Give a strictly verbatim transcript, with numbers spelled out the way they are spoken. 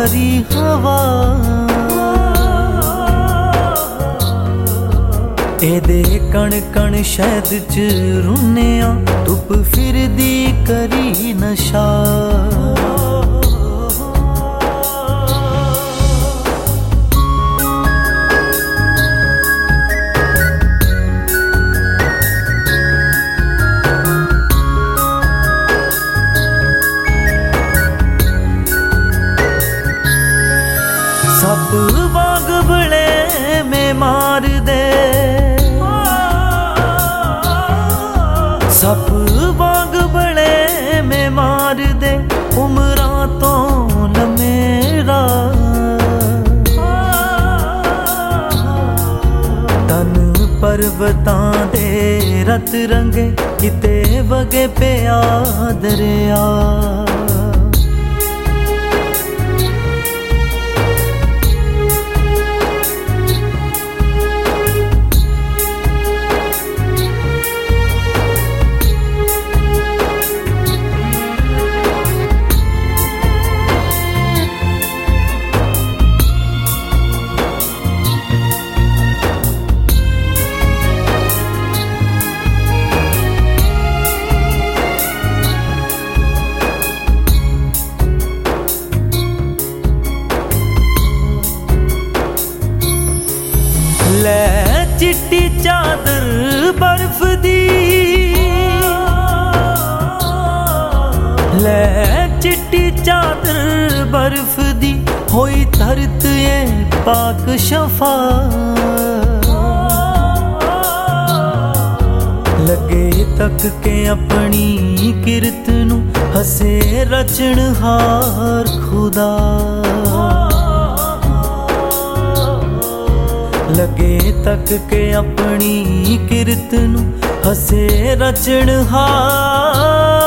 हरी हवा एदे कण कण शहद च रुन्निया धुप फिरदी करी नशा सप वांग बड़े में मार दे सप वांग बड़े में मार दे उमरां तो लमेरा तन पर्वतां दे रत रंगे किते वगे पिया दरिया ले चिट्टी चादर बर्फ दी ले चिट्टी चादर बर्फ दी होई धरत ये पाक शफा लगे तक के अपनी किरत नू हसे रचनहार खुदा लगे तक के अपनी किरत नू हसे रचनहार